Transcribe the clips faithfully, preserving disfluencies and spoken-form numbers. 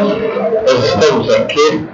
Nós estamos aqui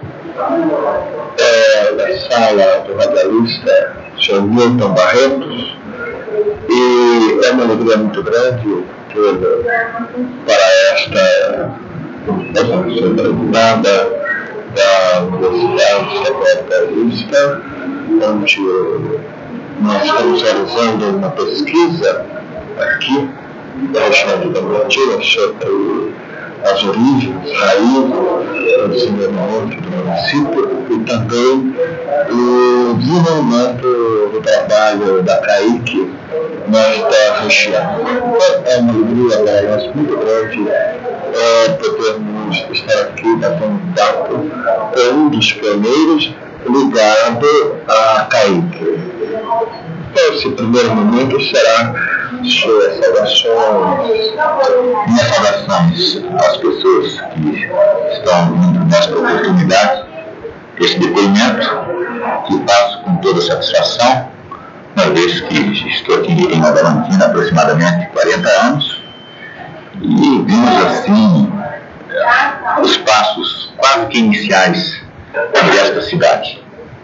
é, na sala do radialista senhor Milton Barretos, e é uma alegria muito grande ter para esta convidada da Universidade Secretarista, onde nós estamos realizando uma pesquisa aqui da região de Diamantina sobre as origens, raízes do desenvolvimento do município e também o desenvolvimento do trabalho da CAIC nesta região. É uma alegria para nós muito grande é, podermos estar aqui na contato com um dos pioneiros ligado à CAIC. Esse primeiro momento será suas saudações. Minhas saudações às pessoas que estão vindo nesta oportunidade, esse depoimento, que faço com toda satisfação, uma vez que estou aqui em Adamantina há aproximadamente quarenta anos, e vimos assim os passos quase que iniciais desta cidade.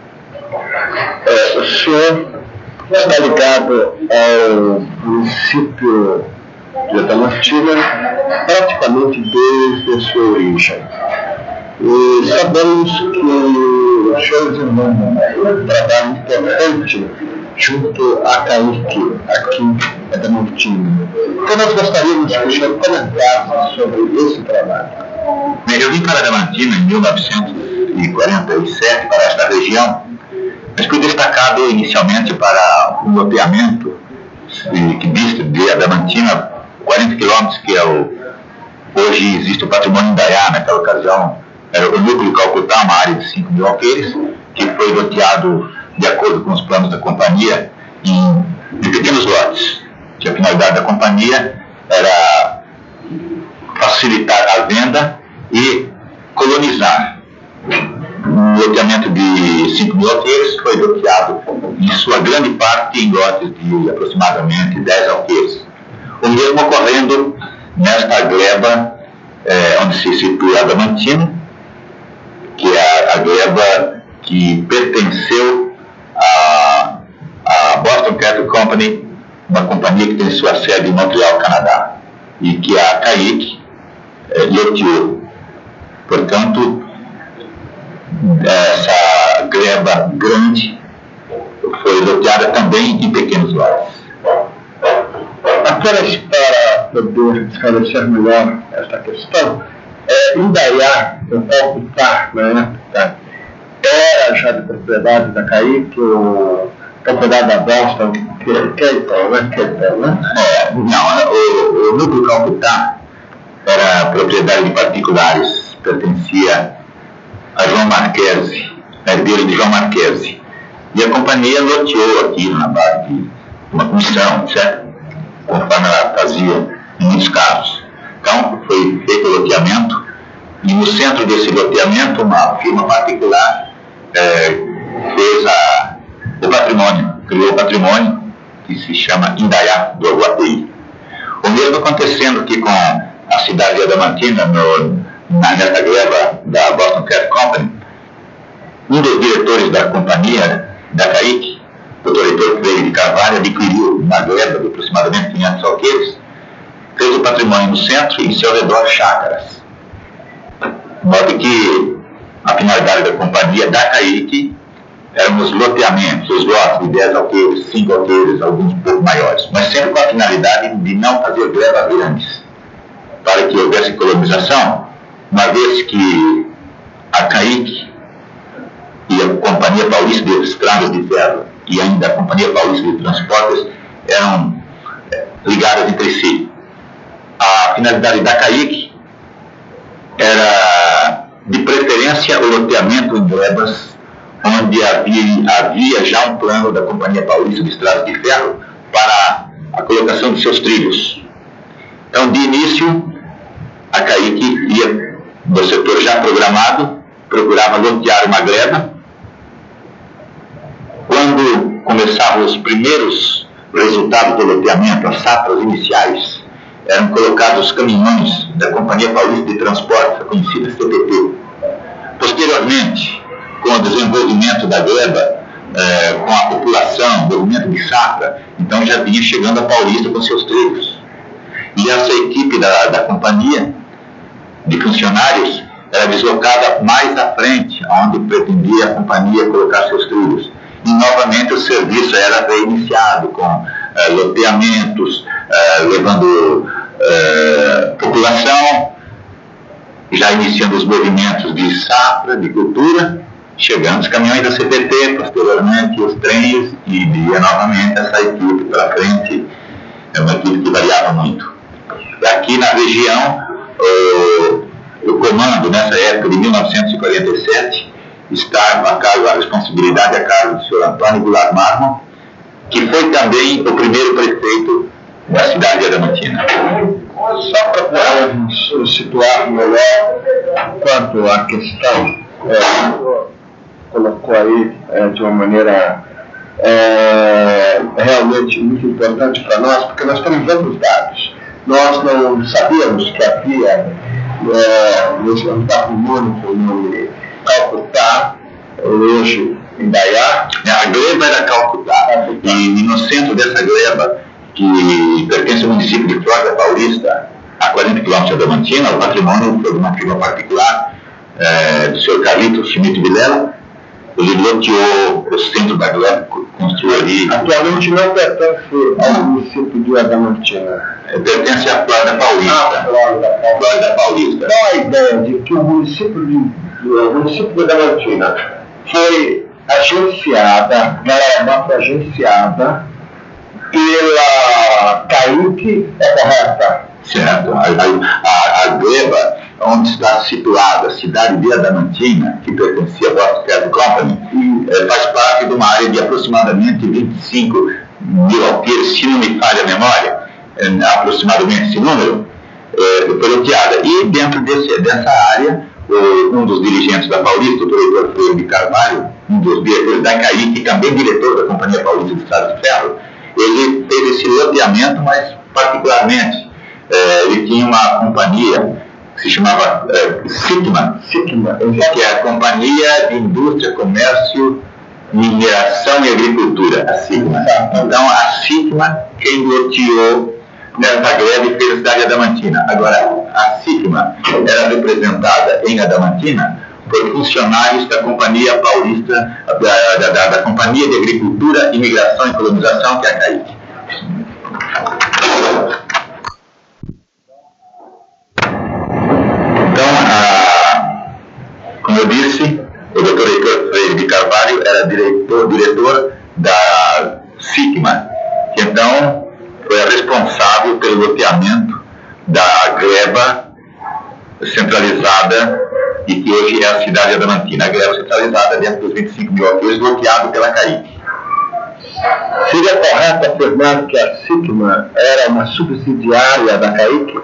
É, o senhor está ligado ao município de Adamantina praticamente desde a sua origem. E sabemos que o senhor desenvolve um trabalho importante junto à CAIC, aqui em Adamantina. Então nós gostaríamos que o senhor comentasse sobre esse trabalho. Bem, eu vim para Adamantina em mil novecentos e quarenta e sete, para esta região, mas fui destacado inicialmente para o loteamento que dista de Adamantina quarenta quilômetros, que é o, hoje existe o patrimônio Indaiá. Naquela ocasião era o núcleo Calcutá, uma área de cinco mil alqueires, que foi loteado de acordo com os planos da companhia em, em pequenos lotes, que a finalidade da companhia era facilitar a venda e colonizar. Um loteamento de cinco mil alqueires foi loteado, em sua grande parte, em lotes de aproximadamente dez alqueires. O mesmo ocorrendo nesta gleba, eh, onde se situa Adamantina, que é a, a gleba que pertenceu à, à Boston Cattle Company, uma companhia que tem sua sede em Montreal, Canadá, e que a CAIC eh, loteou. Portanto, essa gleba grande foi loteada também em pequenos lotes. Apenas para poder esclarecer melhor esta questão, é, Indaiá, o Calcutá, na época, era já de propriedade da CAIC, ou propriedade da Boston Cattle, né? Cattle, né? É, não, o, o núcleo Calcutá era propriedade de particulares, pertencia a João Marquese, herdeiro de João Marquese. E a companhia loteou aquilo na base de uma comissão, etcétera, conforme ela fazia em muitos casos. Então, foi feito o loteamento, e no centro desse loteamento, uma firma particular é, fez a, o patrimônio, criou o patrimônio, que se chama Indaiá do Aguapeí. O mesmo acontecendo aqui com a cidade de Adamantina, no na nessa gleba da Boston Cattle Company. Um dos diretores da companhia, da CAIC, o doutor Heitor Freire de Carvalho, adquiriu uma gleba de aproximadamente quinhentos alqueires, fez o patrimônio no centro e em seu redor chácaras. Note que a finalidade da companhia, da CAIC, eram os loteamentos, os lotes de dez alqueires, cinco alqueires, alguns um pouco maiores, mas sempre com a finalidade de não fazer glebas grandes, para que houvesse colonização, uma vez que a CAIC e a Companhia Paulista de Estradas de Ferro e ainda a Companhia Paulista de Transportes eram é, ligadas entre si. A finalidade da CAIC era, de preferência, o loteamento em glebas onde havia, havia já um plano da Companhia Paulista de Estradas de Ferro para a colocação de seus trilhos. Então, de início, a CAIC ia do setor já programado, procurava lotear uma gleba. Quando começavam os primeiros resultados do loteamento, as safras iniciais, eram colocados os caminhões da Companhia Paulista de Transporte, a conhecida C P T. Posteriormente, com o desenvolvimento da gleba, eh, com a população, o movimento de safra, então já vinha chegando a Paulista com seus trilhos. E essa equipe da, da companhia, de funcionários, era deslocada mais à frente, onde pretendia a companhia colocar seus trilhos. E novamente o serviço era reiniciado com eh, loteamentos, eh, levando eh, população, já iniciando os movimentos de safra, de cultura, chegando os caminhões da C P T, posteriormente os trens, e ia novamente essa equipe para frente. É uma equipe que variava muito. Aqui na região, o, o comando, nessa época de mil novecentos e quarenta e sete, estava a cargo, a responsabilidade a cargo do senhor Antônio Goulart Marmon, que foi também o primeiro prefeito da cidade de Adamantina. Só para podermos situar melhor quanto à questão, é, colocou aí é, de uma maneira é, realmente muito importante para nós, porque nós temos outros dados. Nós não sabíamos que havia é, nesse patrimônio com o nome Calcutá, hoje em Dayá. A gleba era Calcutá, e, e no centro dessa gleba, que pertence ao município de Flórida Paulista, a quarenta quilômetros de Adamantina, o patrimônio foi de uma firma particular é, do senhor Carlito Schmidt Vilela. Ele loteou o centro da gleba, construiu ali. Atualmente não pertence ao município de Adamantina. É, pertence à Flórida Paulista. Ah, Flórida Paulista. Flórida Paulista. Qual a ideia de que o município de, o município de Adamantina foi agenciada, ela foi agenciada pela Caique, é correta? Certo. A, a, a gleba, onde está situada a cidade de Adamantina, que pertencia ao Boston Company, e, é, faz parte de uma área de aproximadamente vinte e cinco mil alqueires, se não me falha a memória, é, aproximadamente esse número, é, foi loteada. E dentro desse, dessa área, o, um dos dirigentes da Paulista, o doutor Freire de Carvalho, um dos diretores da Caique, também diretor da Companhia Paulista de Estradas de Ferro, ele fez esse loteamento, mas particularmente é, ele tinha uma companhia que se chamava é, SICMA, SICMA, que é a Companhia de Indústria, Comércio, Mineração e Agricultura, a SICMA. Então a SICMA quem loteou nessa greve fez a cidade de Adamantina. Agora, a SICMA era representada em Adamantina por funcionários da Companhia Paulista, da, da, da, da Companhia de Agricultura, Imigração e Colonização, que é a Caique. Então, a, como eu disse, o doutor Heitor Freire de Carvalho era diretor, diretor da SICMA, que então foi a responsável pelo loteamento da gleba centralizada e que hoje é a cidade de Adamantina. A gleba centralizada dentro dos vinte e cinco mil alqueires, bloqueado pela Caique. Seria correto afirmar que a SICMA era uma subsidiária da Caique?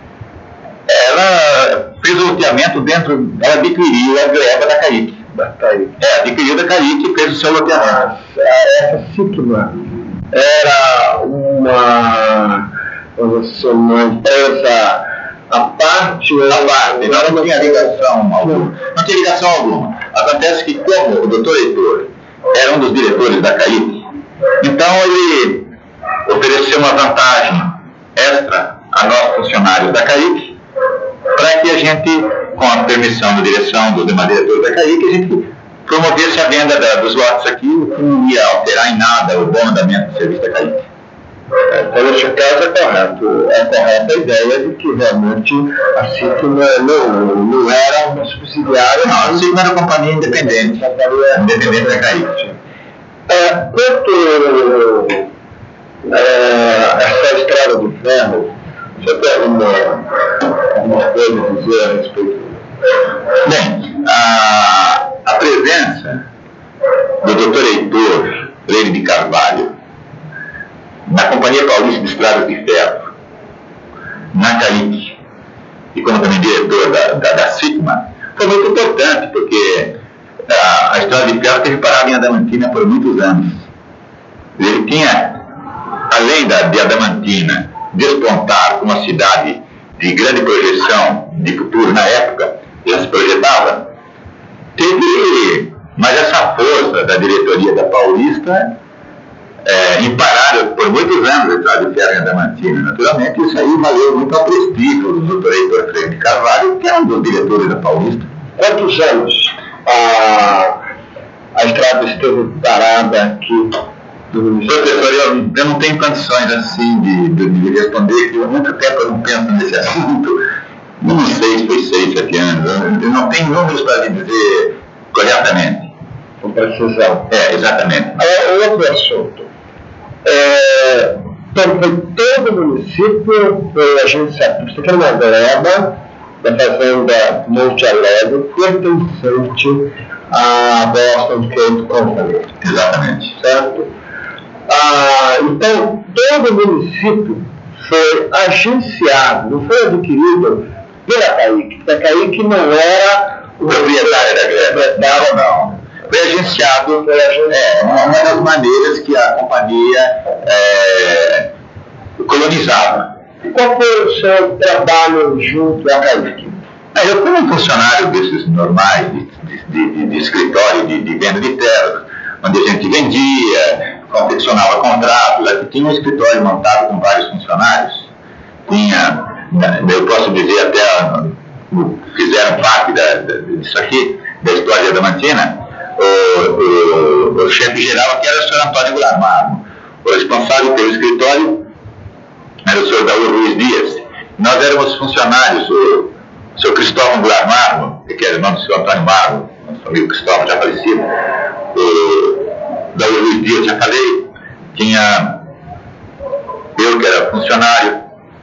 Ela fez o loteamento dentro, ela adquiriu a gleba da Caique. Da Caique. É, adquiriu da Caique e fez o seu loteamento. Essa SICMA era uma, uma empresa à parte? À parte, não, não tinha ligação alguma. Não tinha ligação alguma. Acontece que, como o doutor Heitor era um dos diretores da Caique, então ele ofereceu uma vantagem extra a nós funcionários da Caique, para que a gente, com a permissão da direção dos demais diretores da Caique, a gente promovesse a venda da, dos lotes aqui, que não ia alterar em nada o bom andamento do serviço da Caique. Então, neste caso, é correto. É correta a ideia de que realmente a SICMA não, não era uma subsidiária. Não, a SICMA era uma companhia independente, independente da Caique. É, quanto é, essa estrada do ferro, você tem alguma, alguma coisa a dizer a respeito? Bem, a, a presença do doutor Heitor Freire de Carvalho na Companhia Paulista de Estradas de Ferro, na Caique, e como também diretor da, da, da SICMA, foi muito importante, porque a, a Estrada de Ferro teve parada em Adamantina por muitos anos. Ele tinha, além da, de Adamantina, despontar como uma cidade de grande projeção de futuro na época, já se projetava, teve, mas essa força da diretoria da Paulista, é, imparável por muitos anos atrás de Ferro e Adamantina. Naturalmente, isso aí valeu muito ao prestígio do doutor Heitor Freire de Carvalho, que é um dos diretores da Paulista. Quantos anos a, a estrada esteve parada aqui? Professor, eu, eu não tenho condições assim de, de, de responder, que há muito tempo eu não penso nesse assunto. Não sei se foi seis, sete anos. Eu não tenho números para lhe dizer corretamente. Com precisão. É, exatamente. É, outro assunto. É, então, foi todo o município foi agenciado. Você quer uma verba da Fazenda Monte Alegre pertencente à Boston Cable Company. Exatamente. Certo? Ah, então, todo o município foi agenciado, não foi adquirido pela CAIC, porque a CAIC não era o proprietário da greve, não. Foi agenciado, foi agenciado. É, uma das maneiras que a companhia é, colonizava. E qual foi o seu trabalho junto à CAIC? Eu fui um funcionário desses normais, de, de, de, de escritório, de, de venda de terras, onde a gente vendia, confeccionava contratos. Aqui tinha um escritório montado com vários funcionários. Tinha, eu posso dizer até, fizeram parte da, da, disso aqui, da história da Adamantina, o, o, o chefe geral aqui era o senhor Antônio Goulart Marmo. O responsável pelo escritório era o senhor Daúl Ruiz Dias. Nós éramos funcionários, o, o senhor Cristóvão Goulart Marmo, que era o nome do senhor Antônio Marmo, nosso amigo Cristóvão já falecido, o Daúl Ruiz Dias, já falei, tinha eu que era funcionário,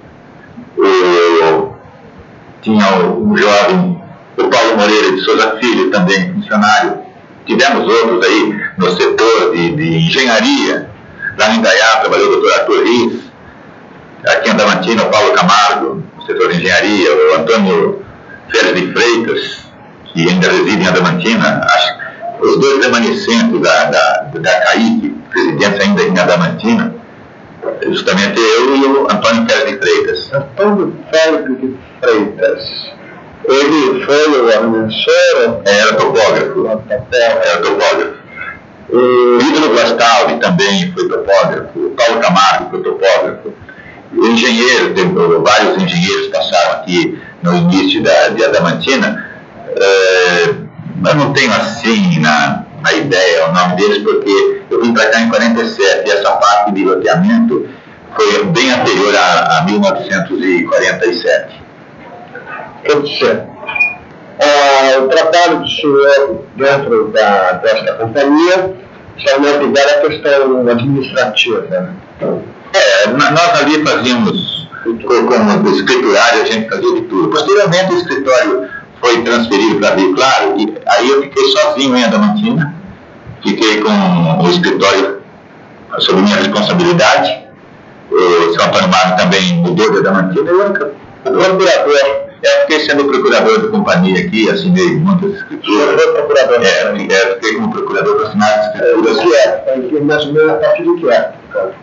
o, tinha o, um jovem, o Paulo Moreira de Souza Filho, também funcionário. Tivemos outros aí no setor de, de engenharia. Lá em Indaiá trabalhou o doutor Arthur Riz. Aqui em Adamantina, o Paulo Camargo, no setor de engenharia. O Antônio Félix de Freitas, que ainda reside em Adamantina. Acho, os dois remanescentes da, da, da CAIC, presidentes ainda em Adamantina, justamente eu e o Antônio Félix de Freitas. Antônio Félix de Freitas. Ele foi o agrimensor? Era topógrafo. Era topógrafo. O Ídolo Gastaldi também foi topógrafo. O Paulo Camargo foi topógrafo. O engenheiro, tem, vários engenheiros passaram aqui no início da, de Adamantina. É, eu não tenho assim na, na ideia o nome deles, porque eu vim para cá em quarenta e sete e essa parte de loteamento foi bem anterior a, a mil novecentos e quarenta e sete. Quer dizer, ah, o trabalho do senhor dentro da, desta companhia está mais ligado à questão administrativa, né? É, nós ali fazíamos, como escriturário, a gente fazia de tudo. Posteriormente o escritório foi transferido para Rio Claro, e aí eu fiquei sozinho em Adamantina, fiquei com o escritório sob minha responsabilidade. O senhor Antônio Marmo também mudou de Adamantina, e eu, o procurador. Eu fiquei sendo procurador da companhia aqui, assinei muitas escrituras. Você foi procurador? É, é, fiquei como procurador para assinar as escrituras. O que é? Mais ou menos a partir do que é?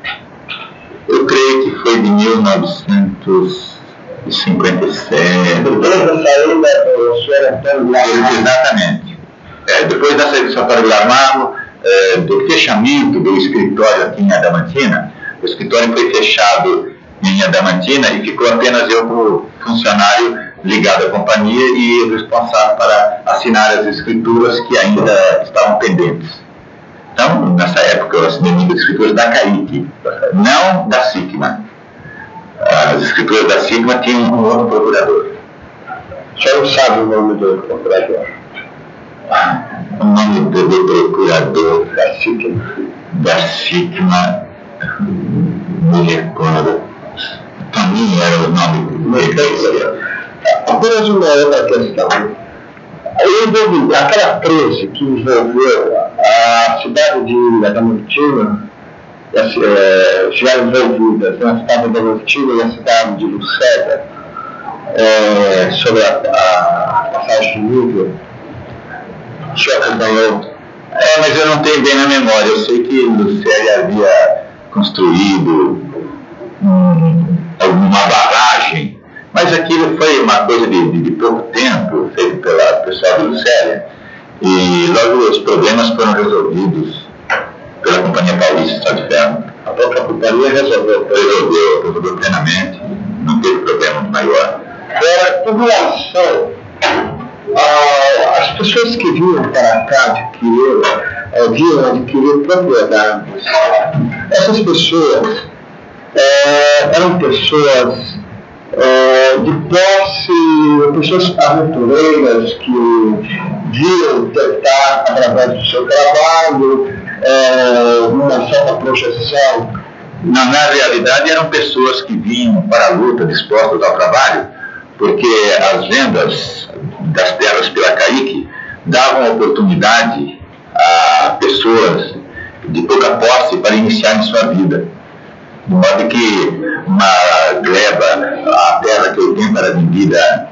Eu creio que foi de mil novecentos e cinquenta e sete. Depois da saída do senhor Antônio Goulart Marmo. Exatamente. É, depois da saída do senhor Antônio Goulart Marmo, é, do fechamento do escritório aqui em Adamantina, o escritório foi fechado em Adamantina e ficou apenas eu como funcionário ligado à companhia e responsável para assinar as escrituras que ainda estavam pendentes. Então, nessa época, eu assinei muitas escrituras da CAIC, não da SICMA. As escrituras da SICMA tinham um outro procurador. O senhor não sabe o nome do procurador? O nome do, do procurador da SICMA? Da SICMA, me recordo. Também era o nome dele. Apenas uma outra questão. Envolvi, aquela crise que envolveu a cidade de Adamantina, é, estiveram envolvidas, né, a cidade de Adamantina e a cidade de Lucélia, é, sobre a, a passagem de nível, o senhor acompanhou? É, mas eu não tenho bem na memória. Eu sei que Lucélia havia construído um alguma barragem, mas aquilo foi uma coisa de, de, de pouco tempo, feito pelo pessoal do Lucélia, e logo os problemas foram resolvidos pela Companhia Paulista de Estrada de Ferro. A própria companhia resolveu. Resolveu, resolveu plenamente, não teve problema maior. Agora, com relação às pessoas que vinham para cá adquirir, é, vinham adquirir propriedades, essas pessoas é, eram pessoas é, de posse, pessoas aventureiras que viam tentar, através do seu trabalho, é, uma certa projeção. Na, na realidade, eram pessoas que vinham para a luta, dispostas ao trabalho, porque as vendas das terras pela CAIC davam oportunidade a pessoas de pouca posse para iniciarem sua vida. De modo que uma gleba, a terra que eu tenho era vendida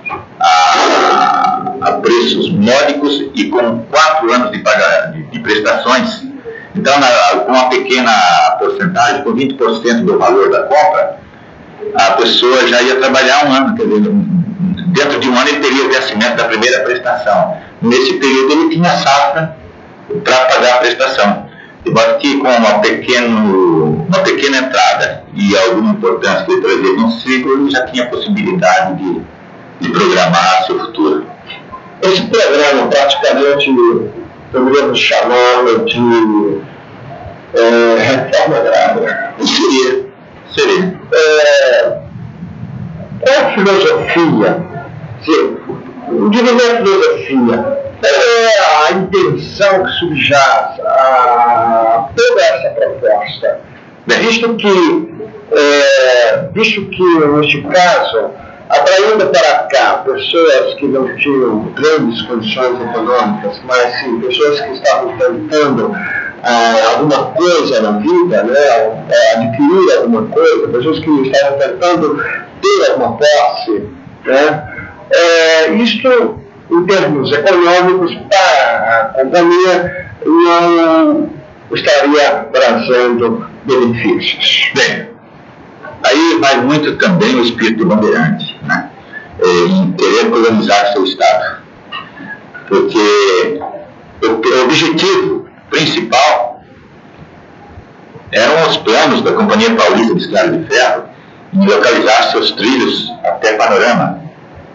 a, a preços módicos e com quatro anos de, paga, de, de prestações. Então, na, com uma pequena porcentagem, com vinte por cento do valor da compra, a pessoa já ia trabalhar um ano. Quer dizer, dentro de um ano ele teria o vencimento da primeira prestação. Nesse período ele tinha safra para pagar a prestação. De modo que com uma, pequeno, uma pequena entrada e alguma importância que ele trazia consigo, ele já tinha a possibilidade de, de programar seu futuro. Esse programa praticamente poderíamos chamá-lo de é, reforma agrária. Seria. Seria. É, qual a filosofia? Não diria a filosofia, é a intenção que subjaz a toda essa proposta, visto que, é, visto que neste caso, atraindo para cá pessoas que não tinham grandes condições econômicas, mas sim pessoas que estavam tentando ah, alguma coisa na vida, né, adquirir alguma coisa, pessoas que estavam tentando ter alguma posse, né, é, isto, em termos econômicos, para a companhia não estaria trazendo benefícios. Bem, aí vai muito também o espírito bandeirante, né? Em querer colonizar seu Estado. Porque o objetivo principal eram os planos da Companhia Paulista de Estrada de Ferro em localizar seus trilhos até Panorama.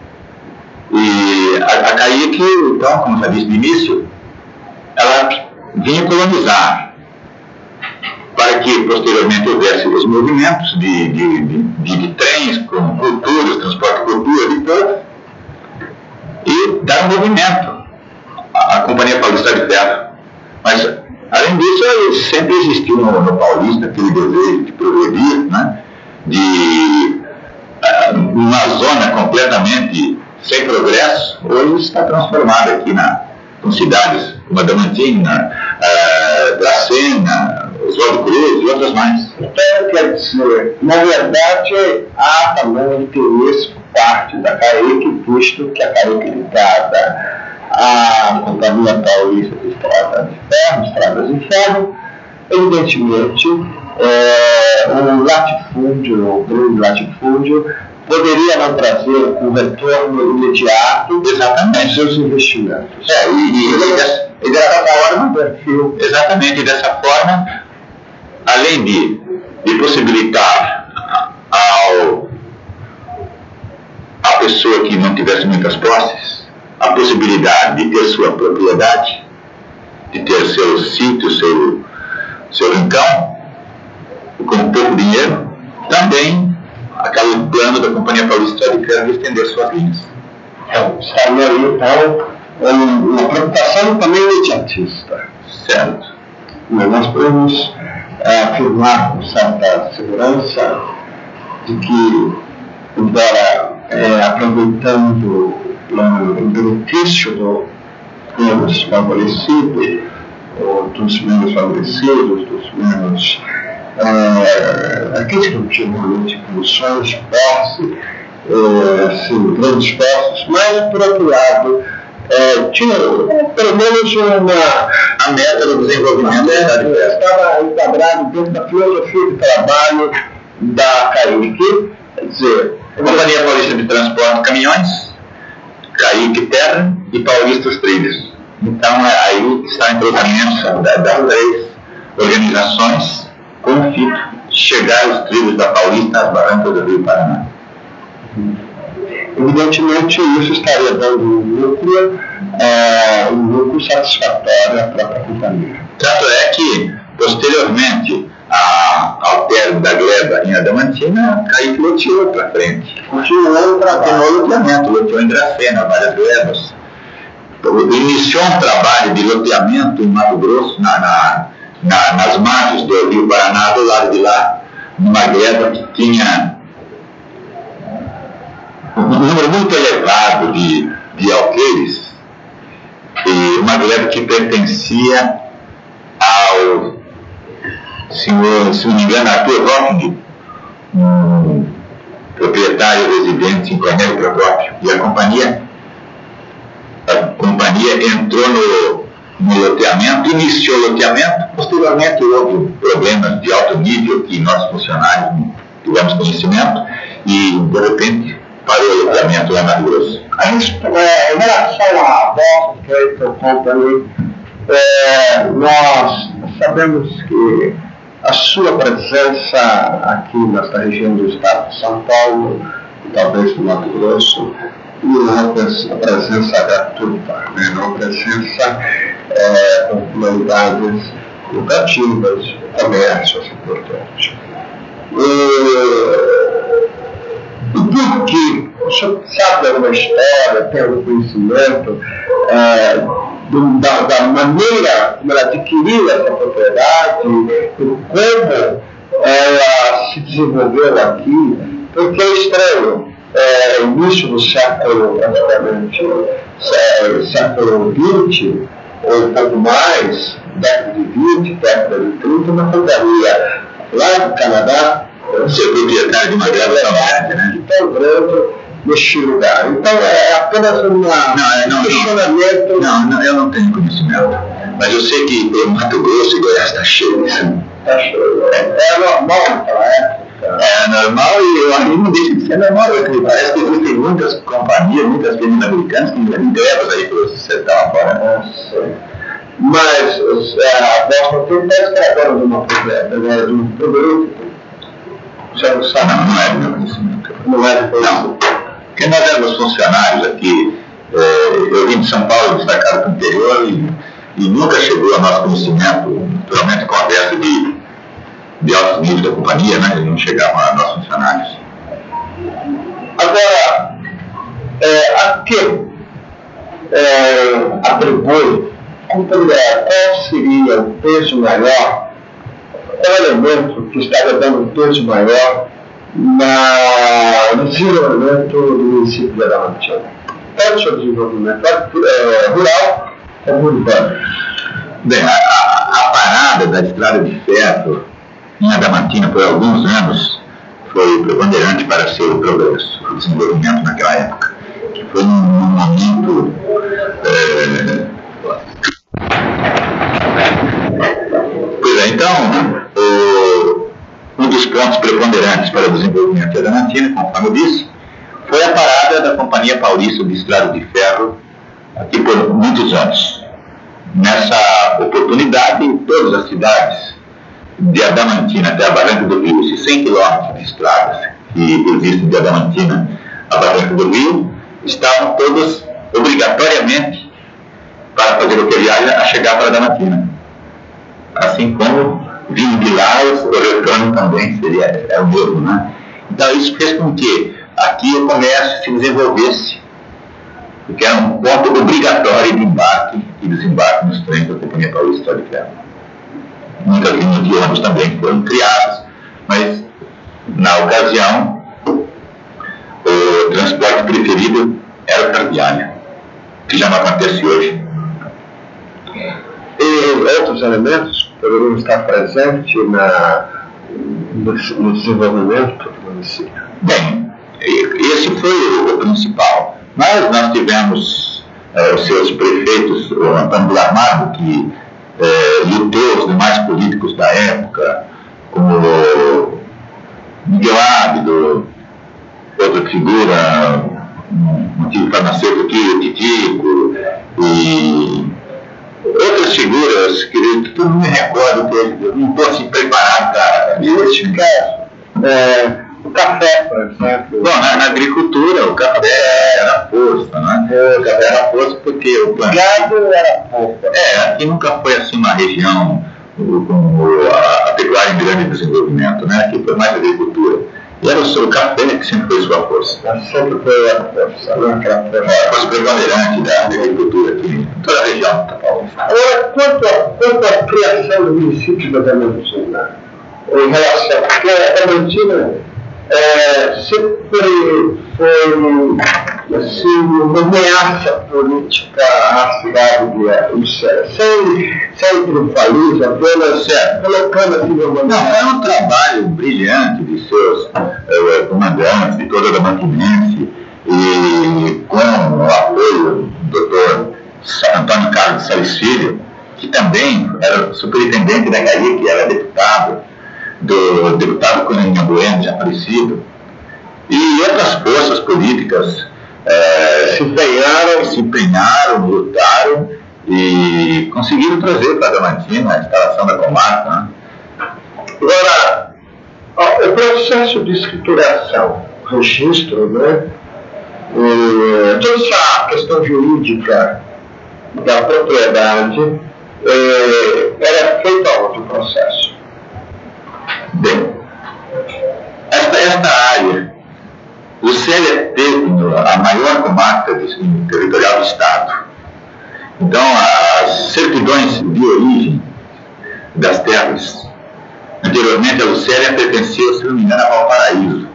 E a, a CAIC, então, como já disse no início, ela vinha colonizar, para que posteriormente houvesse os movimentos de, de, de, de, de trens com culturas, transporte de cultura de todos, e dar um movimento à, à Companhia Paulista de Ferro. Mas, além disso, sempre existiu no, no Paulista aquele desejo de progredir, né? De uh, uma zona completamente sem progresso, hoje está transformada aqui na, com cidades como Adamantina, uh, Dracena, Oswaldo Cruz e outras mais. Então, quer dizer, na verdade, há também um interesse por parte da CAIC, visto que a CAIC é ligada à Companhia Paulista de Estrada de Ferro, Estradas de Ferro, evidentemente, é, um latifúndio, um grande latifúndio, poderia não trazer um retorno imediato dos seus investimentos. É, e, e, e, dessa, e dessa forma, perfil. Exatamente, e dessa forma, além de, de possibilitar ao, à pessoa que não tivesse muitas posses a possibilidade de ter sua propriedade, de ter seu sítio, seu, seu rincão, com pouco dinheiro, também aquele plano da Companhia Paulista de Ferro de estender suas linhas. Então, estaria aí, então, uma preocupação também imediatista. Certo. Mas nós podemos é, afirmar com certa segurança de que, embora é, aproveitando o benefício do menos favorecido, ou dos menos favorecidos, dos menos É, aqueles que não tinham realmente condições de posse, é, assim, grandes posses, mas, por outro lado, é, tinha pelo menos uma a meta do desenvolvimento meta, estava enquadrado dentro da filosofia de trabalho da CAIC, Quer dizer, Companhia Paulista de Transporte de Caminhões, Caique Terra e Paulistas Trilhos. Então, aí está o entrosamento das três organizações com o fito de chegar aos trilhos da Paulista às barrancas do Rio Paraná. Evidentemente, isso estaria dando um núcleo, é, um núcleo satisfatório à própria companhia. Tanto é que, posteriormente a, ao término da gleba em Adamantina, Caique loteou para frente. Continuou o trabalho. Continuou o loteamento, loteou em Dracena, várias glebas. Iniciou um trabalho de loteamento em Mato Grosso, na, na, na, nas margens do Rio Paraná, do lado de lá, numa gleba que tinha um número muito elevado de, de alqueires, e uma gleba que pertencia ao senhor, se não me engano, Arthur Rockning, um proprietário residente em Cornélio Procópio, e a companhia a companhia entrou no, no loteamento, iniciou o loteamento, posteriormente houve problemas de alto nível que nós funcionários tivemos conhecimento e de repente parou o loteamento lá na Grosso. A gente, é, em relação à Boston Chemical Company, é, nós sabemos que a sua presença aqui nessa região do estado de São Paulo, talvez no Mato Grosso, não é presença gratuita, né? Não é presença é, com finalidades lucrativas, comércio, assim por diante. Por que o senhor sabe alguma história, tem algum conhecimento é, do, da, da maneira como ela adquiriu essa propriedade, como ela se desenvolveu aqui? Porque é estranho. É, início do século, praticamente, é, século vinte, ou um pouco mais, década de vinte, década de trinta, uma companhia lá no Canadá, ser proprietário de uma grande grande, né? tão grande neste lugar. Então é apenas uma, não, é, não, um questionamento. Não, não, eu não tenho conhecimento. Mas eu sei que o Mato Grosso e Goiás está cheio disso. Está cheio. É, é normal naquela época. É normal e eu acho que não deixa de ser normal, porque parece que existem muitas companhias, muitas firmas americanas que vendem glebas aí pelo sertão afora. Mas é, a Boston tem dez criadores de uma propriedade, de um produto. Já não sabe? Não, não é do meu conhecimento. Não é do Não. Porque nós éramos funcionários aqui, é, eu vim de São Paulo, destacado para o interior, e, e nunca chegou ao nosso conhecimento, naturalmente, conversa de. de altos níveis da companhia, né? Eles não chegavam a nossos funcionários. Agora, é, a que é, atribui, qual seria o peso maior, qual elemento que estaria dando um peso maior na, no desenvolvimento do município de Adamantina? Tanto o seu desenvolvimento é, rural como urbano. Bem, a, a, a parada da estrada de ferro em Adamantina, por alguns anos, foi preponderante para seu progresso, o desenvolvimento naquela época, que foi um, um momento é... Pois é, então, o, um dos pontos preponderantes para o desenvolvimento de Adamantina, conforme eu disse, foi a parada da Companhia Paulista de Estrada de Ferro, aqui por muitos anos. Nessa oportunidade, todas as cidades de Adamantina até a Barranca do Rio, esses cem quilômetros de estradas que existem de Adamantina a Barranca do Rio, estavam todas obrigatoriamente para fazer o que viagem a chegar para Adamantina. Assim como vindo de lá, o retorno também seria é o mesmo, né? Então isso fez com que aqui o comércio se desenvolvesse, porque era um ponto obrigatório de embarque e desembarque nos trens da Companhia Paulista de Ferro. Muitas linhas de ônibus também foram criadas, mas na ocasião o transporte preferido era o ferroviário, que já não acontece hoje. E outros elementos poderiam estar presentes na, no, no desenvolvimento do município? Bem, esse foi o, o principal. Mas nós tivemos eh, os seus prefeitos, o Antônio Blarmado, que eh, lutou os demais políticos da época, como Miguel Ábido, outra figura, um antigo farmacêutico aqui, o Titico, e outras figuras que eu não me recordo, que eu não estou assim preparado para identificar. É, o café, por exemplo. Bom, na, na agricultura, o café era força, né? É, o café era força porque o gado era força. É, aqui nunca foi assim uma região com a, a pecuária em grande desenvolvimento, né? Aqui foi mais agricultura. E era o seu café que sempre foi sua força. Sempre foi a força, né? Aquela força. É, a força preponderante da agricultura aqui em toda a região da Paulista. Agora, quanto, quanto à criação do município da Diamantina, em relação, porque a Diamantina é, sempre foi assim, uma ameaça política à cidade de Lucélia, sem, sem triunfalismo, apenas é, colocando assim de uma Não, é um trabalho brilhante de seus é, comandantes, de toda a Diamantinense, e com o apoio do doutor Antônio Carlos Salles Filho, que também era superintendente da C A I, que era deputado, do deputado Coninha Bueno, já falecido, e outras forças políticas é, se empenharam, se empenharam, lutaram e conseguiram trazer para a Diamantina a instalação da comarca. Né? Agora, o processo de escrituração, registro, né? E toda essa questão jurídica da propriedade é, era feita onde o processo? Bem, esta, esta área, Lucélia teve a maior comarca de, territorial do Estado. Então, as certidões de origem das terras, anteriormente a Lucélia pertencia, se não me engano, a Valparaíso.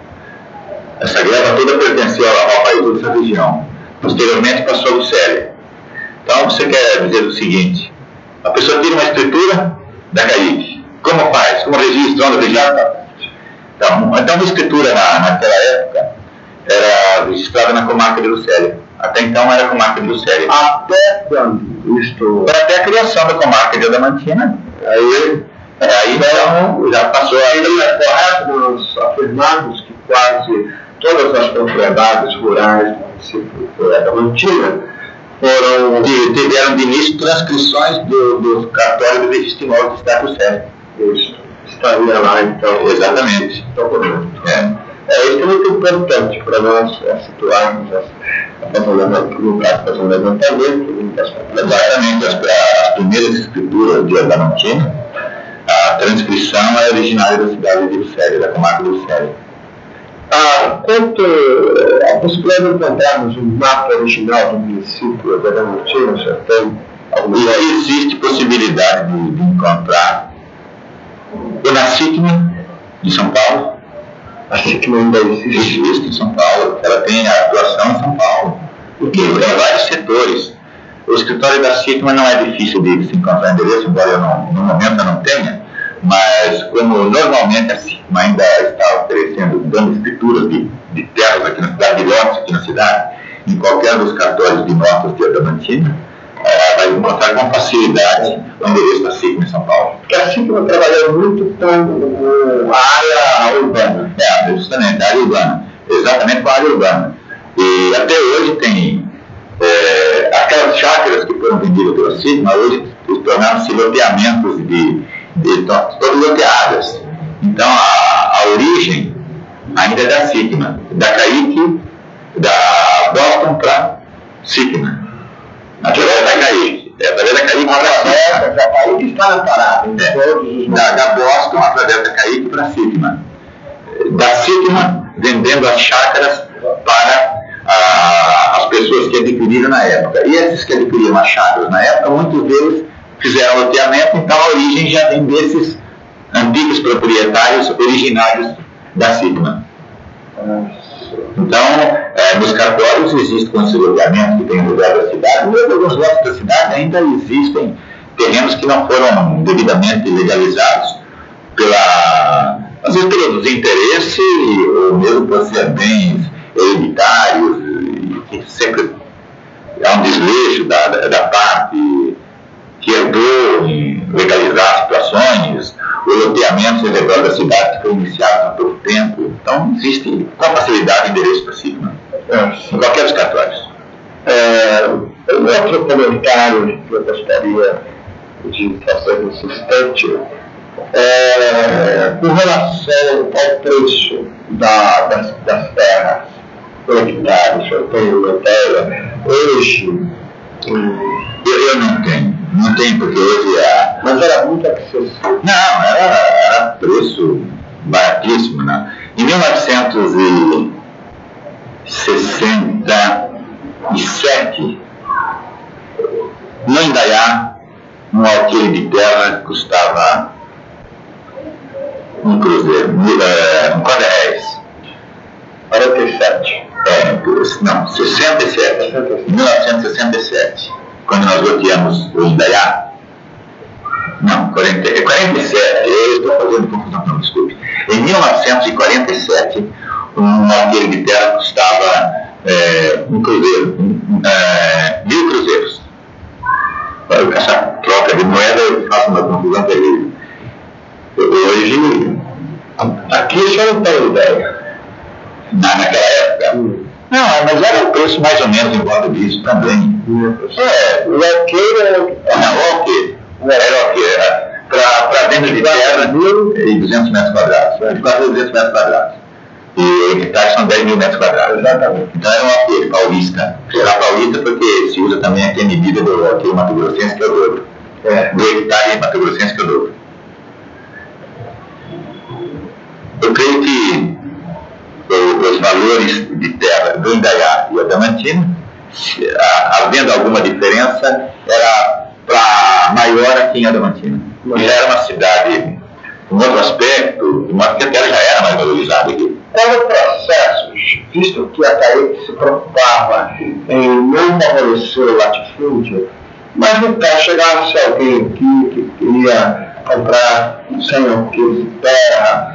Essa greva toda pertencia a Valparaíso dessa região. Posteriormente passou a Lucélia. Então, você quer dizer o seguinte: a pessoa tira uma escritura da C A I C. Como faz? Como registra? Onde registra? Então, então, a escritura na, naquela época era registrada na comarca de Lucélia. Até então era a comarca de Lucélia. Até quando? Isto... Até a criação da comarca de Diamantina. Aí, é, aí então, já passou a... É correto nós afirmarmos que quase todas as propriedades rurais do município de Diamantina foram... De, tiveram de início transcrições do, do cartório do registro imóvel do Estado do Céu. Isso. Estaria lá, então. Exatamente. Então, é. É, isso é muito importante para nós é, situarmos a fazer um levantamento das propriedades. Exatamente. As, as primeiras escrituras de Diamantina, a transcrição é originária da cidade de Lucélia, da comarca de Lucélia. Ah, quanto a possibilidade de encontrarmos um mapa original do município de Diamantina, já tem alguma coisa? Existe possibilidade de, de encontrar na SICMA de São Paulo. A SICMA ainda existe? Existe em São Paulo. Ela tem a atuação em São Paulo. Porque tem vários setores. O escritório da SICMA não é difícil de se encontrar endereço, embora eu não, no momento eu não tenha, mas como normalmente a SICMA ainda está oferecendo, dando escrituras de, de terras aqui na cidade, de lotes aqui na cidade, em qualquer dos cartórios de notas de Diamantina, é, vai encontrar com facilidade o endereço da SICMA em São Paulo. Porque a SICMA trabalhou muito com a área urbana. É, justamente, a área urbana. Exatamente com a área urbana. E até hoje tem é, aquelas chácaras que foram vendidas pela SICMA, hoje tornaram-se loteamentos de, de, de todas loteadas. Então a, a origem ainda é da SICMA, da C A I C, da Boston para SICMA. Através da C A I C. É, através da C A I C para SICMA. Da C A I C está na parada. É, da, da Boston através da C A I C para SICMA. Da SICMA vendendo as chácaras para a, as pessoas que adquiriram na época. E esses que adquiriram as chácaras na época, muitos deles fizeram loteamento, então a origem já vem desses antigos proprietários originários da SICMA. Então, é, nos cartórios existe com esse loteamento que tem no lugar da cidade, e em alguns lugares da cidade ainda existem terrenos que não foram devidamente legalizados, pela, às vezes pelo desinteresse, ou mesmo por ser bens hereditários, e que sempre há um desleixo da, da, da parte que herdou em legalizar situações, o loteamento ao redor da cidade foi iniciado há pouco tempo. Então, existe com facilidade endereço para si, né? Em qualquer dos cartórios. É, um outro comentário que eu gostaria de fazer nesse instante é, com relação ao preço da, das, das terras por hectare. Eu tenho uma ideia hoje. Hum, eu, eu não tenho, não tenho porque hoje é. Mas era muito acessível. Não, era, era preço baratíssimo, né? Em mil novecentos e sessenta e sete, no Indaiá, um alqueire de terra custava um cruzeiro, um quarenta reais. quarenta e sete. É, não, sessenta e sete. mil novecentos e sessenta e sete, quando nós loteamos o Indaiá. Não, quarenta, quarenta e sete, eu estou fazendo confusão, não, desculpe. Em mil novecentos e quarenta e sete, um alqueire de terra custava é, um cruzeiro, um, é, mil cruzeiros. Essa troca de moeda eu faço uma confusão terrível. Hoje, aqui o senhor não tem ideia. Na, naquela época? Hum. Não, mas era um preço mais ou menos em volta disso também. Hum. É, o alqueire era o que? Não, o alqueire. Era o alqueire. Para venda de terra, mil e duzentos metros quadrados. Quase duzentos metros quadrados. E hectares são dez mil metros quadrados. Exatamente. Então era um alqueire paulista. Será paulista porque se usa também aqui a medida do alqueire mato-grossense, que é o dobro. É. Do hectare mato-grossense, que é o dobro. Eu creio que os valores de terra do Indaiá e Adamantina, havendo alguma diferença, era para maior aqui em Adamantina. E já era uma cidade com outro aspecto, de modo que a terra já era mais valorizada aqui. Qual o processo, visto que a CAEP se preocupava em não favorecer o latifúndio, mas no caso chegasse alguém aqui que queria comprar cem alqueires de terra,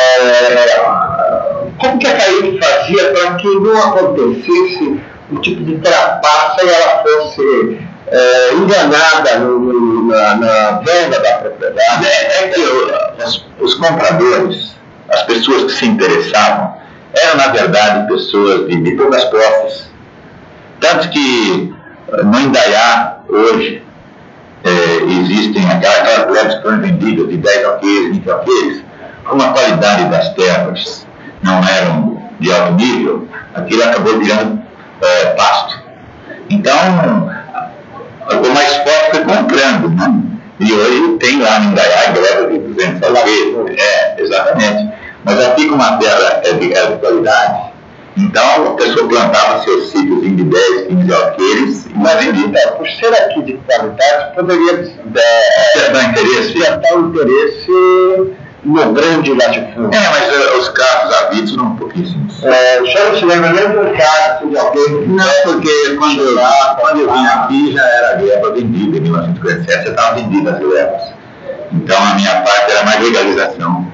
é, como que a CAEP fazia para que não acontecesse o tipo de trapaça e ela fosse é, enganada no, no, na, na venda da propriedade? É, é que os, os compradores, as pessoas que se interessavam, eram na verdade pessoas de, de poucas posses. Tanto que no Indaiá, hoje, é, existem aquelas, aquelas terras que foram vendidas de dez alqueires, vinte alqueires, como a qualidade das terras não eram de alto nível, aquilo acabou virando é, pasto. Então, o mais forte foi comprando, né? E hoje tem lá no Indaiá, greve de duzentos alqueires. É, exatamente. Mas aqui, como a terra é de, é de qualidade, então a pessoa plantava seus sítios de dez, quinze alqueires e mas vendia. Por ser aqui de qualidade, poderia despertar interesse. Despertar o interesse no grande latifúndio. É, mas uh, os casos havidos são pouquíssimos. É, o senhor se lembra nem do caso de alguém? Não, porque quando eu, quando eu vim aqui já era a guerra vendida, em mil novecentos e quarenta e sete já estavam vendidas as guerras. Então a minha parte era mais legalização.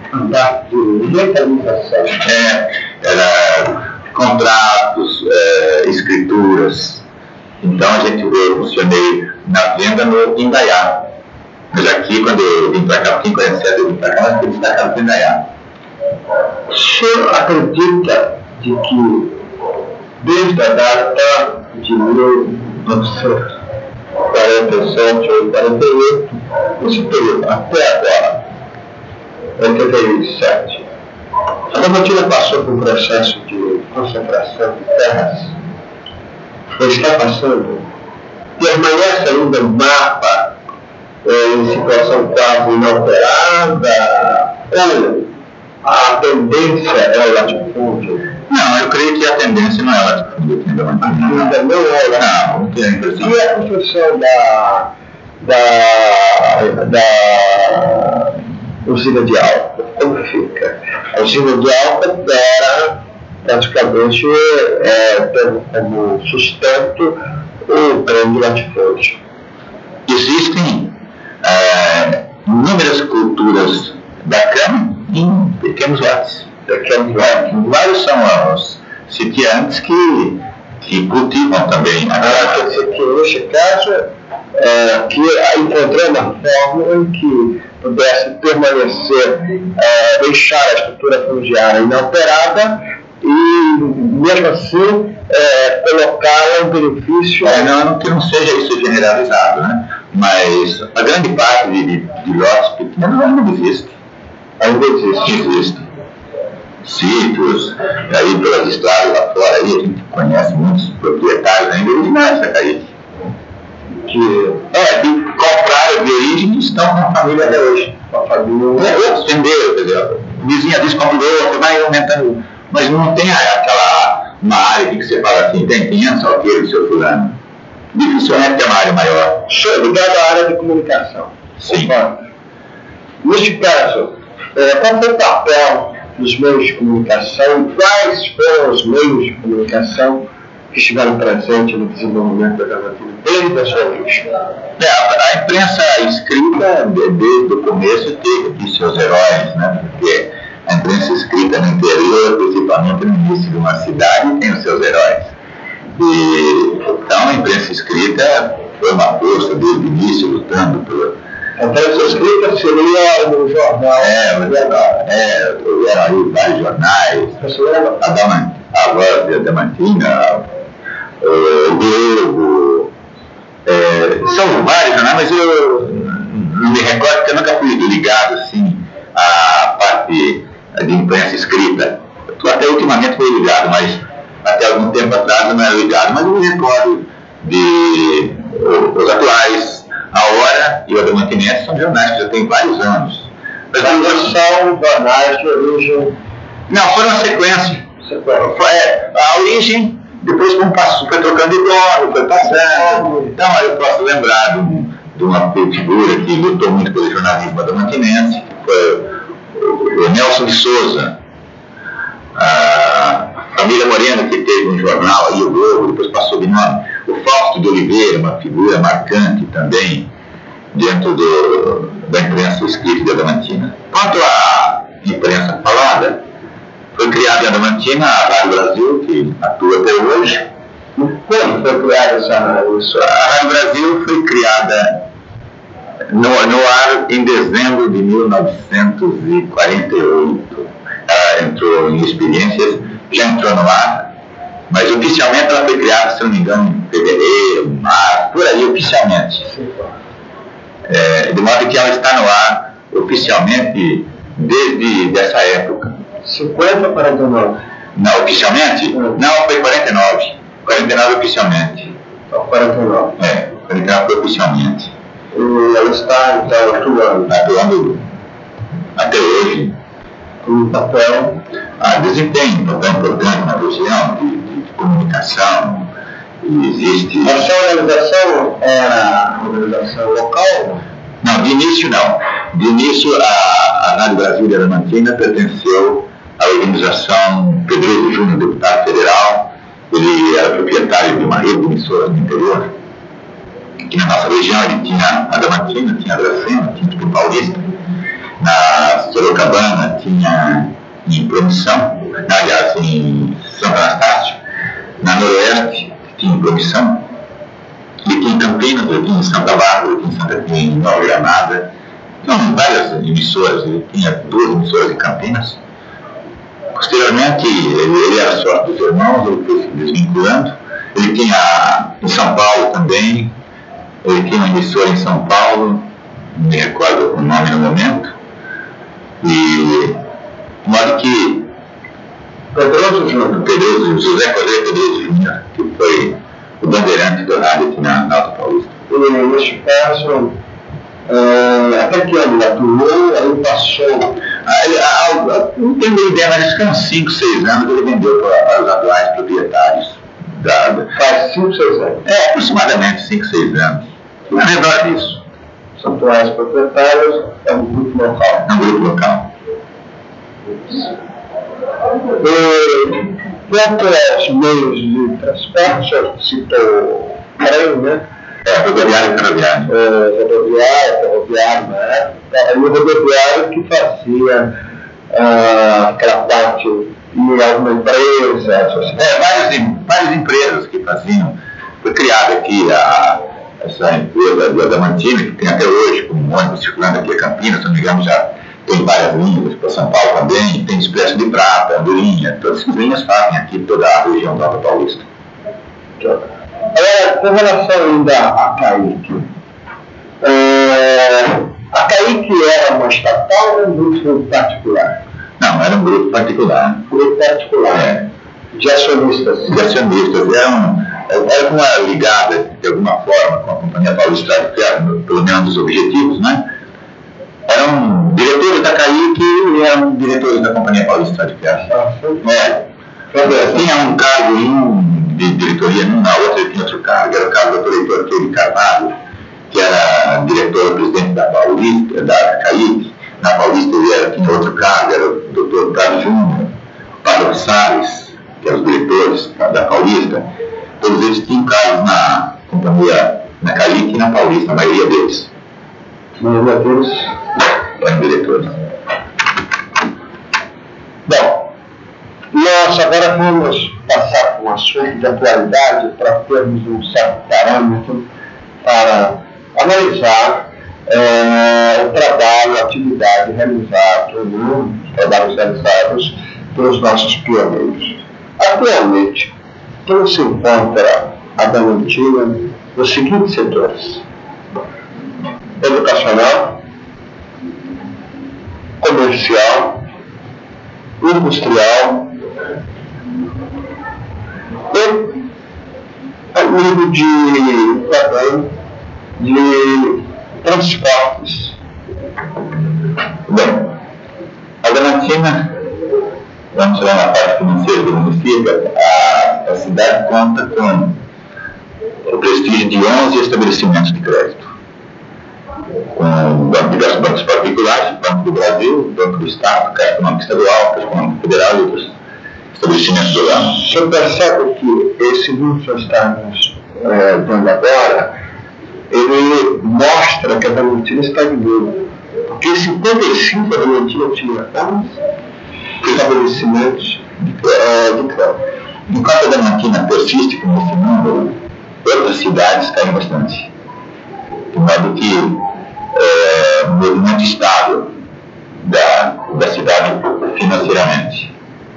Legalização. É, era contratos, é, escrituras. Então a gente, eu funcionei na venda no Indaiá. Mas aqui, quando eu vim para cá, em quarenta e sete eu vim para cá, mas fui destacado para o Indaiá. O senhor acredita de que, desde a data de mil novecentos e quarenta e sete ou quarenta e oito, esse período, até agora, oitenta e sete, a Adamantina passou por um processo de concentração de terras, ou está passando, permanece ainda o mapa em situação quase inalterada, ou a tendência é o latifúndio? Não, eu creio que a tendência não é o latifúndio ainda mais. Ainda não é o latifúndio. Não, tem a impressão. E a construção da, da, da usina de álcool, como fica? A usina de álcool era praticamente é, tendo como sustento o grande latifúndio. Existem é, inúmeras culturas da cana em pequenos lotes. Pequenos lotes. Vários são os sitiantes que, que cultivam também. Ah, quer dizer que nesse caso uh, que encontrou uma fórmula em que pudesse permanecer, uh, deixar a estrutura fundiária inalterada e, mesmo assim, é, colocá-la em benefício... É, não, que não seja isso generalizado, né? Mas a grande parte de, de, de lotes pequenos ainda existe. Ainda existe. Existe. Sítios, aí pelas estradas lá fora, aí a gente conhece muitos proprietários ainda originais da Caíque. Que, é, que compraram de origem e estão com a família até hoje. Com a família... É, outros venderam, quer dizer, a vizinha diz comprou, você vai aumentando... Mas não tem aquela uma área que você fala assim, tem quinhentos alqueires, seu fulano. Dificilmente tem uma área maior. Show, ligado à área de comunicação. Sim. Opa. Neste caso, é, qual foi o papel dos meios de comunicação? Quais foram os meios de comunicação que estiveram presentes no desenvolvimento da Diamantina desde a sua origem? É, a, a imprensa escrita, desde o começo, teve aqui seus heróis, né? Porque a imprensa escrita no interior, principalmente no início de uma cidade, tem os seus heróis. E, então, a imprensa escrita foi uma força desde o início, lutando pela... A imprensa escrita seria o jornal. É, o jornal. É, eram aí vários jornais. A, Daman, a Voz da Diamantina, o Globo, é, são vários jornais, mas eu me recordo que eu nunca fui ligado, assim, à parte de imprensa escrita. Até ultimamente fui ligado, mas até algum tempo atrás eu não era ligado. Mas eu me recordo de os atuais, A Hora e o Adamantinense são jornais que já têm vários anos. Mas não são jornais de origem... Não, foi uma sequência. sequência. Foi, é, a origem, depois como passou, foi trocando de dono, foi passando. Então eu posso lembrar de, de uma figura que lutou muito pelo jornalismo adamantinense, que foi o Nelson de Souza, a família Morena, que teve um jornal aí, o Globo, depois passou de nome, o Fausto de Oliveira, uma figura marcante também dentro do, da imprensa escrita de Adamantina. Quanto à imprensa falada, foi criada em Adamantina a Rádio Brasil, que atua até hoje. Quando foi criada essa rádio? A Rádio Brasil foi criada no, no ar em dezembro de mil novecentos e quarenta e oito. Ela entrou em experiências, já entrou no ar, mas oficialmente ela foi criada, se não me engano, em fevereiro, março, por aí, oficialmente. É, de modo que ela está no ar oficialmente desde essa época. cinquenta ou quarenta e nove? Não, oficialmente? Hum. Não, foi quarenta e nove. quarenta e nove oficialmente. Então, quarenta e nove. É, quarenta e nove foi oficialmente. E ela está, então, atuando? Atuando até hoje. Um papel? Ah, desempenho um papel importante na região de, de, de comunicação. E existe... Essa organização é a organização local? Não, de início não. De início, a, a Rádio Brasil de Adamantina pertenceu à organização Pedroso Júnior, deputado federal. Ele era proprietário de uma rede de emissoras no interior. Aqui na nossa região ele tinha Adamantina, tinha Dracena, tinha Tupi Paulista. Na Sorocabana tinha em Promissão, aliás, em Santo Anastácio. Na Noroeste tinha em Promissão. Ele tinha em Campinas, ele tinha em Santa Bárbara, ele tinha em Santa Cruz, em Nova Granada. Tinha várias emissoras, ele tinha duas emissoras em Campinas. Posteriormente, ele, ele era sócio dos irmãos, ele foi se desvinculando. Ele tinha em São Paulo também, ele tinha uma emissora em São Paulo, não me recordo o nome no momento. E, de modo que Pedroso Júnior, Pedroso, José Cosé Pedroso Júnior, que foi o bandeirante do rádio aqui na, na Alta Paulista. E neste caso, uh, até que ano ele atuou, aí passou... Ah, ele, ah, ah, não tenho ideia, mas acho que uns cinco, seis anos ele vendeu para, para os atuais proprietários. Da, Faz cinco, seis anos? É, aproximadamente cinco, seis anos. Ao redor disso. Os atuais proprietários é um grupo local. É um grupo local. E, quanto aos meios de transporte, já citou o trem, né? É, rodoviário e ferroviário. É, rodoviário, ferroviário, né? E o rodoviário que fazia ah, aquela parte em alguma empresa, É, várias, várias empresas que faziam. Foi criada aqui a, essa empresa de Adamantina, que tem até hoje, com um ônibus circulando aqui a Campinas, se não me engano, já tem várias linhas para São Paulo também, tem Expresso de Prata, Andorinha, todas essas linhas fazem aqui toda a região da Alta Paulista. Agora, com relação ainda a Caique, é, a Caique era uma estatal ou um grupo particular? Não, era um grupo particular. Um grupo particular, é. De acionistas? De acionistas, eram, era uma ligada, de alguma forma, com a Companhia Paulista de Ferro, pelo menos os objetivos, né? Eram diretores da Caique e eram diretores da Companhia Paulista de Ferro. É. Tinha um cargo um de diretoria num, na outra tinha outro cargo. Era o cargo do doutor Heitor Keule Carvalho, que era diretor-presidente da Paulista, da Caique. Na Paulista ele era, tinha outro cargo, era o doutor Carlos Júnior, Padre Salles, que eram os diretores da Paulista. Todos eles tinham cargos na companhia, na Caique e na Paulista, a maioria deles. A maioria deles eram diretores. Bom, nós agora vamos passar por um assunto de atualidade para termos um certo parâmetro para analisar é, o trabalho, a atividade realizada, né, os trabalhos realizados pelos nossos pioneiros. Atualmente, como se encontra a Adamantina nos seguintes setores: educacional, comercial, industrial e a nível de, também, de transportes. Bem, a Adamantina, vamos falar na parte financeira do município, a, a cidade conta com o prestígio de onze estabelecimentos de crédito, com diversos bancos particulares, Banco do Brasil, Banco do Estado, Caixa Econômica Estadual, Caixa Econômica Federal e outros estabelecimentos do ramo. O senhor percebe que esse número que nós estamos é, dando agora, ele mostra que a Adamantina está vivendo. Porque em cinquenta e cinco a Adamantina tinha onze estabelecimentos de crédito. Enquanto a Adamantina persiste com esse número, outras cidades caem bastante. De modo que é, um movimento estável da, da cidade financeiramente.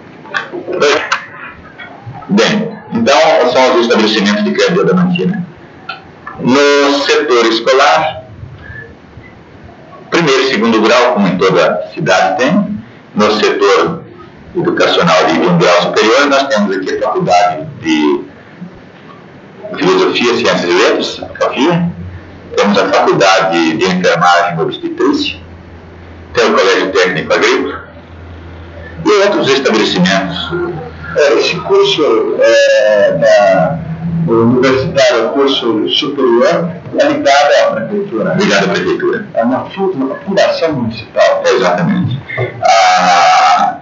Bem, então são os estabelecimentos de crédito da Adamantina. No setor escolar, primeiro e segundo grau, como em toda cidade tem. No setor educacional de um grau superior, nós temos aqui a Faculdade de Filosofia, Ciências e Letras, a FAFIA. Temos a Faculdade de Enfermagem e Obstetrícia. Tem o Colégio Técnico Agrícola e outros estabelecimentos. Esse curso é, da universitário, curso superior, é ligado à prefeitura. Ligado à prefeitura. É uma fundação municipal. Exatamente. Ah,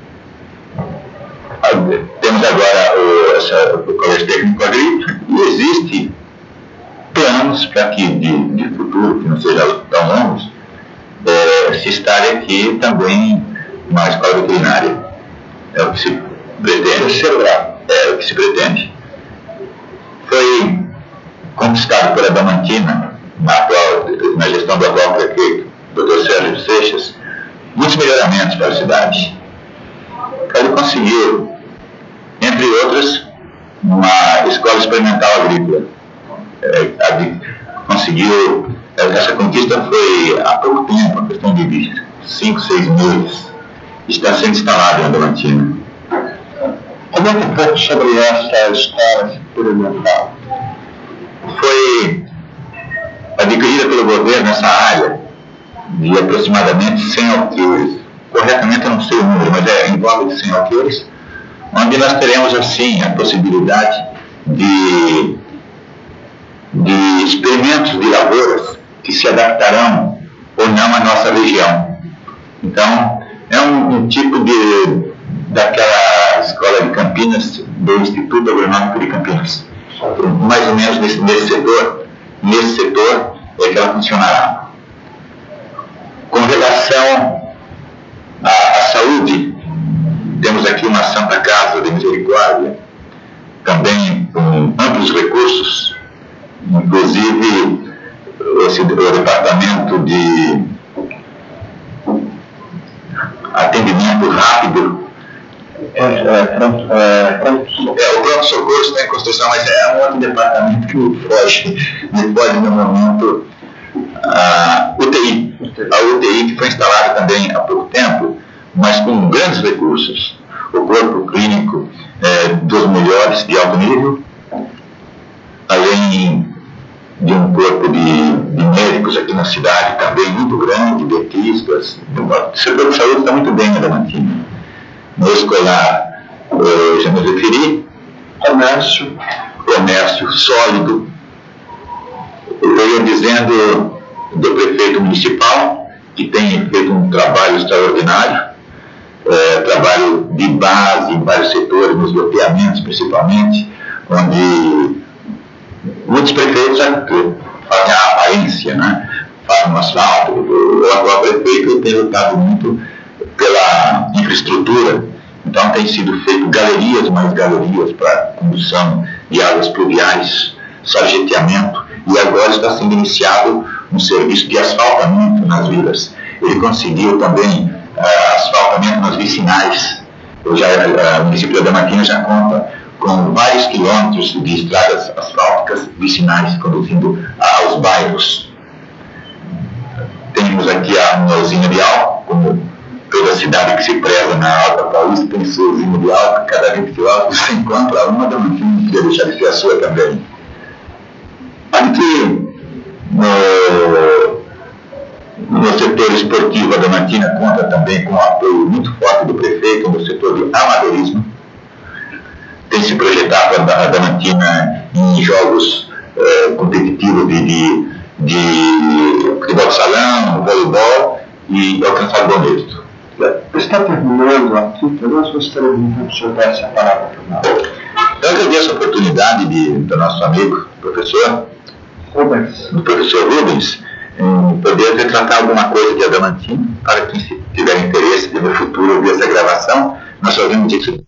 temos agora o, essa, o Colégio Técnico Agrícola e existe planos para que de, de futuro, que não sejam tão longos, é, se instale aqui também uma escola veterinária. É o que se pretende. É o que se pretende. Foi conquistado pela Adamantina, na, atual, na gestão do atual prefeito, doutor Sérgio Seixas, muitos melhoramentos para a cidade. Ele conseguiu, entre outras, uma escola experimental agrícola. É, conseguiu, essa conquista foi há pouco tempo, uma questão de cinco, seis meses, está sendo instalada em Adamantina. Comenta um pouco sobre essa escola experimental. Foi adquirida pelo governo essa área de aproximadamente cem alqueires. Corretamente eu não sei o número, mas é em volta de cem alqueires, onde nós teremos assim a possibilidade de, de experimentos de lavouras que se adaptarão ou não à nossa região. Então, é um, um tipo de daquela escola de Campinas, do Instituto Agronômico de Campinas. Mais ou menos nesse, nesse setor, nesse setor é que ela funcionará. Com relação à, à saúde, temos aqui uma Santa Casa de Misericórdia, também com amplos recursos, inclusive esse, o departamento de atendimento rápido. É, é, pronto, é, pronto. É, o pronto-socorro está em construção, mas é um outro departamento que foge, me foge no momento. A U T I, a U T I que foi instalada também há pouco tempo, mas com grandes recursos. O corpo clínico é dos melhores de alto nível, além de um corpo de, de médicos aqui na cidade também muito grande, dentistas. O setor de saúde está muito bem na Adamantina. No escolar, eu já me referi, comércio, comércio sólido. Eu ia dizendo do prefeito municipal, que tem feito um trabalho extraordinário, é, trabalho de base em vários setores, nos loteamentos principalmente, onde muitos prefeitos fazem a aparência, né? Fazem um asfalto. O atual prefeito tem lutado muito pela infraestrutura, então tem sido feito galerias, mais galerias para condução de águas pluviais, sarjeteamento, e agora está sendo iniciado um serviço de asfaltamento nas vilas. Ele conseguiu também uh, asfaltamento nas vicinais. Eu já, uh, o município da Adamantina já conta com vários quilômetros de estradas asfálticas vicinais conduzindo aos bairros. Temos aqui a uma usina de álcool, como toda cidade que se preza na Alta Paulista tem sua usina de álcool. Cada vez que você encontra uma, da Adamantina não queria deixar de ser a sua também. Aqui no, no setor esportivo, a Adamantina conta também com um apoio muito forte do prefeito no setor de amadorismo. Tem se projetado a Adamantina em jogos eh, competitivos de, de, de futebol de salão, voleibol e alcançar bom êxito. Está terminando aqui, nós gostaríamos de dar essa palavra para nós. Eu agradeço a oportunidade de, do nosso amigo, professor Rubens, do professor Rubens, em poder retratar alguma coisa de Adamantina, para quem tiver interesse de no futuro ouvir essa gravação, nós fazemos isso